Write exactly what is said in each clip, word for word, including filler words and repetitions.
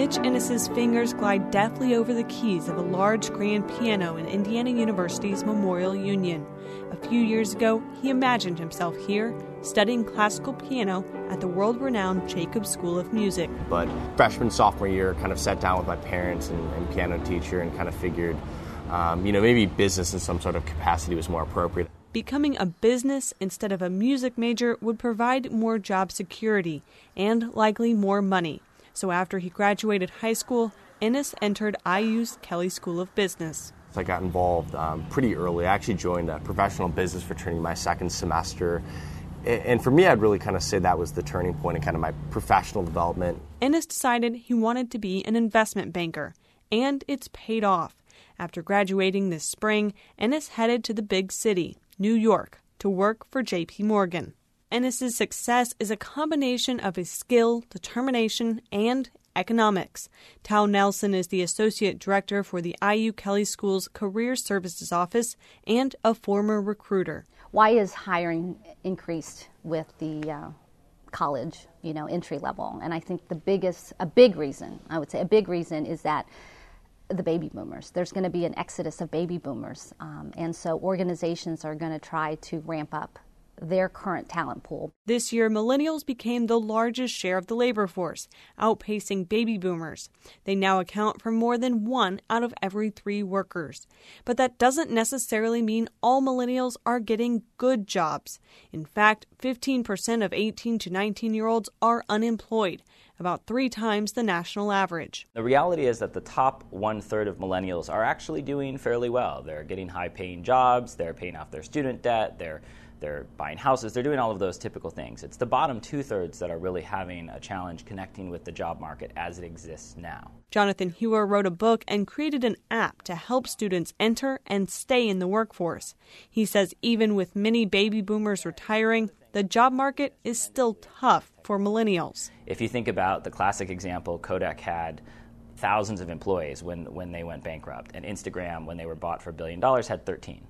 Mitch Ennis's fingers glide deftly over the keys of a large grand piano in Indiana University's Memorial Union. A few years ago, he imagined himself here, studying classical piano at the world-renowned Jacobs School of Music. But freshman, sophomore year, kind of sat down with my parents and, and piano teacher and kind of figured, um, you know, maybe business in some sort of capacity was more appropriate. Becoming a business instead of a music major would provide more job security and likely more money. So after he graduated high school, Ennis entered I U's Kelley School of Business. I got involved um, pretty early. I actually joined a professional business fraternity my second semester. And for me, I'd really kind of say that was the turning point in kind of my professional development. Ennis decided he wanted to be an investment banker, and it's paid off. After graduating this spring, Ennis headed to the big city, New York, to work for J P Morgan. Ennis's success is a combination of his skill, determination, and economics. Tal Nelson is the Associate Director for the I U Kelley School's Career Services Office and a former recruiter. Why is hiring increased with the uh, college, you know, entry level? And I think the biggest, a big reason, I would say a big reason is that the baby boomers. There's going to be an exodus of baby boomers. Um, and so organizations are going to try to ramp up their current talent pool. This year, millennials became the largest share of the labor force, outpacing baby boomers. They now account for more than one out of every three workers. But that doesn't necessarily mean all millennials are getting good jobs. In fact, fifteen percent of eighteen to nineteen-year-olds are unemployed, about three times the national average. The reality is that the top one-third of millennials are actually doing fairly well. They're getting high-paying jobs, they're paying off their student debt, they're They're buying houses. They're doing all of those typical things. It's the bottom two-thirds that are really having a challenge connecting with the job market as it exists now. Jonathan Hewer wrote a book and created an app to help students enter and stay in the workforce. He says even with many baby boomers retiring, the job market is still tough for millennials. If you think about the classic example, Kodak had thousands of employees when, when they went bankrupt, and Instagram, when they were bought for a billion dollars, had thirteen.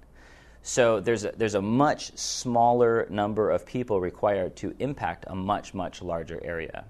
So there's a, there's a much smaller number of people required to impact a much, much larger area.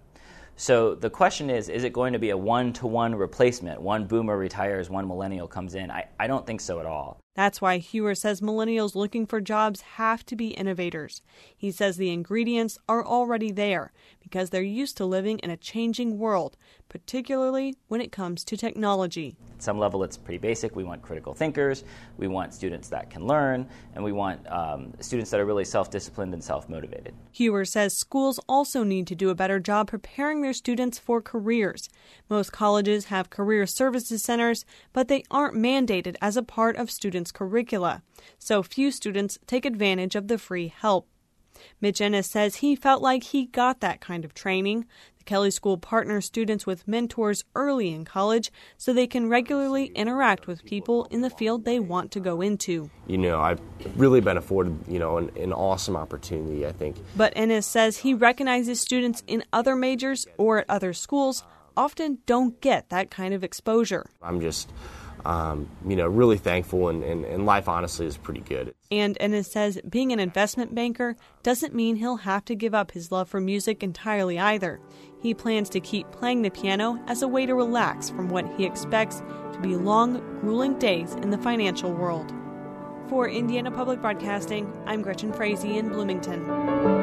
So the question is, is it going to be a one-to-one replacement? One boomer retires, one millennial comes in? I, I don't think so at all. That's why Hewer says millennials looking for jobs have to be innovators. He says the ingredients are already there because they're used to living in a changing world, particularly when it comes to technology. At some level, it's pretty basic. We want critical thinkers, we want students that can learn, and we want um, students that are really self-disciplined and self-motivated. Hewer says schools also need to do a better job preparing their students for careers. Most colleges have career services centers, but they aren't mandated as a part of students' curricula, so few students take advantage of the free help. Mitch Ennis says he felt like he got that kind of training. The Kelley School partners students with mentors early in college so they can regularly interact with people in the field they want to go into. You know, I've really been afforded, you know, an, an awesome opportunity, I think. But Ennis says he recognizes students in other majors or at other schools often don't get that kind of exposure. I'm just Um, you know, really thankful, and, and, and life honestly is pretty good. And Ennis says being an investment banker doesn't mean he'll have to give up his love for music entirely either. He plans to keep playing the piano as a way to relax from what he expects to be long, grueling days in the financial world. For Indiana Public Broadcasting, I'm Gretchen Frazee in Bloomington.